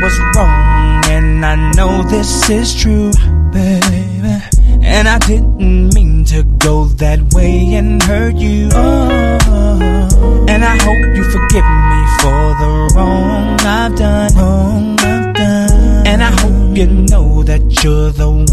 was wrong, and I know this is true, baby. And I didn't mean to go that way and hurt you. Oh, and I hope you forgive me for the wrong I've done. And I hope you know that you're the